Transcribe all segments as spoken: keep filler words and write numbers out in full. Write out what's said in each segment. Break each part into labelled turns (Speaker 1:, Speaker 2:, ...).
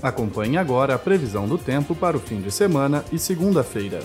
Speaker 1: Acompanhe agora a previsão do tempo para o fim de semana e segunda-feira.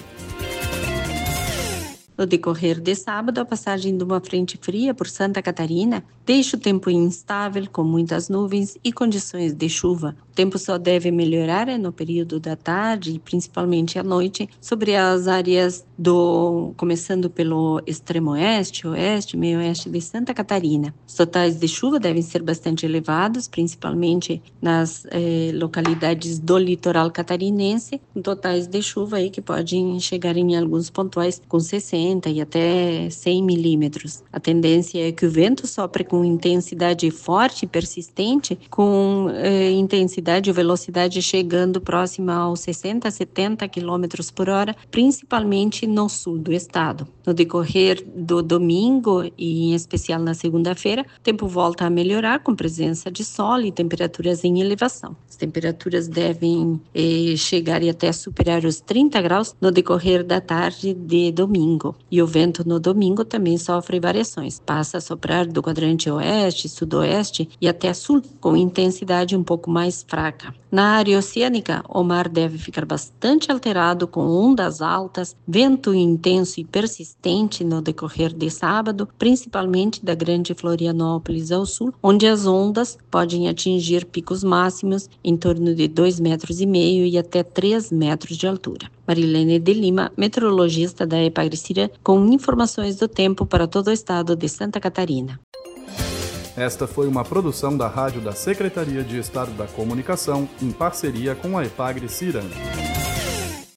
Speaker 2: No decorrer de sábado, a passagem de uma frente fria por Santa Catarina deixa o tempo instável, com muitas nuvens e condições de chuva. O tempo só deve melhorar no período da tarde e principalmente à noite sobre as áreas do, começando pelo extremo oeste, oeste, meio oeste de Santa Catarina. Os totais de chuva devem ser bastante elevados, principalmente nas eh, localidades do litoral catarinense, com totais de chuva aí que podem chegar em alguns pontuais com sessenta e até cem milímetros. A tendência é que o vento sopre com intensidade forte e persistente, com eh, intensidade e velocidade chegando próxima aos sessenta a setenta quilômetros por hora, principalmente no sul do estado. No decorrer do domingo e em especial na segunda-feira, o tempo volta a melhorar com presença de sol e temperaturas em elevação. As temperaturas devem eh, chegar e até superar os trinta graus no decorrer da tarde de domingo. E o vento no domingo também sofre variações. Passa a soprar do quadrante oeste, sudoeste e até sul, com intensidade um pouco mais fraca. Na área oceânica, o mar deve ficar bastante alterado, com ondas altas, vento intenso e persistente no decorrer de sábado, principalmente da Grande Florianópolis ao sul, onde as ondas podem atingir picos máximos em torno de dois metros e meio e até três metros de altura. Marilene de Lima, meteorologista da Epagre-Cira, com informações do tempo para todo o estado de Santa Catarina.
Speaker 1: Esta foi uma produção da Rádio da Secretaria de Estado da Comunicação, em parceria com a Epagre-Cira.